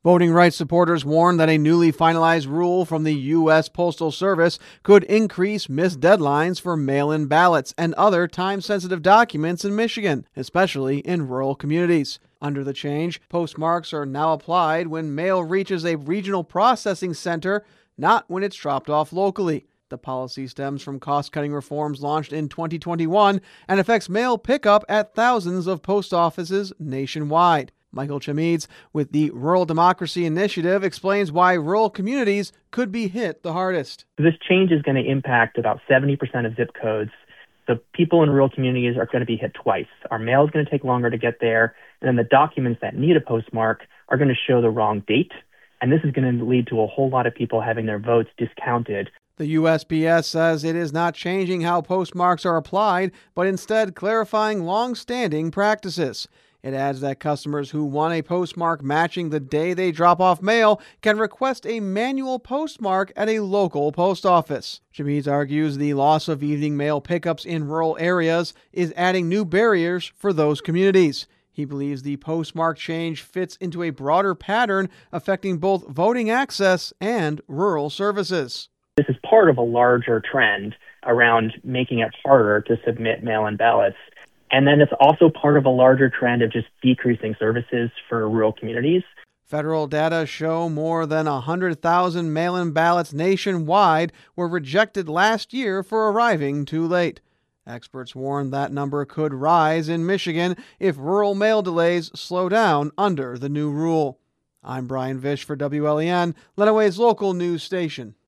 Voting rights supporters warn that a newly finalized rule from the U.S. Postal Service could increase missed deadlines for mail-in ballots and other time-sensitive documents in Michigan, especially in rural communities. Under the change, postmarks are now applied when mail reaches a regional processing center, not when it's dropped off locally. The policy stems from cost-cutting reforms launched in 2021 and affects mail pickup at thousands of post offices nationwide. Michael Chamides with the Rural Democracy Initiative explains why rural communities could be hit the hardest. This change is going to impact about 70% of zip codes. So people in rural communities are going to be hit twice. Our mail is going to take longer to get there, and then the documents that need a postmark are going to show the wrong date. And this is going to lead to a whole lot of people having their votes discounted. The USPS says it is not changing how postmarks are applied, but instead clarifying long-standing practices. It adds that customers who want a postmark matching the day they drop off mail can request a manual postmark at a local post office. Chamides argues the loss of evening mail pickups in rural areas is adding new barriers for those communities. He believes the postmark change fits into a broader pattern affecting both voting access and rural services. This is part of a larger trend around making it harder to submit mail-in ballots. And then it's also part of a larger trend of just decreasing services for rural communities. Federal data show more than 100,000 mail-in ballots nationwide were rejected last year for arriving too late. Experts warn that number could rise in Michigan if rural mail delays slow down under the new rule. I'm Brian Vish for WLEN, Lenawee's local news station.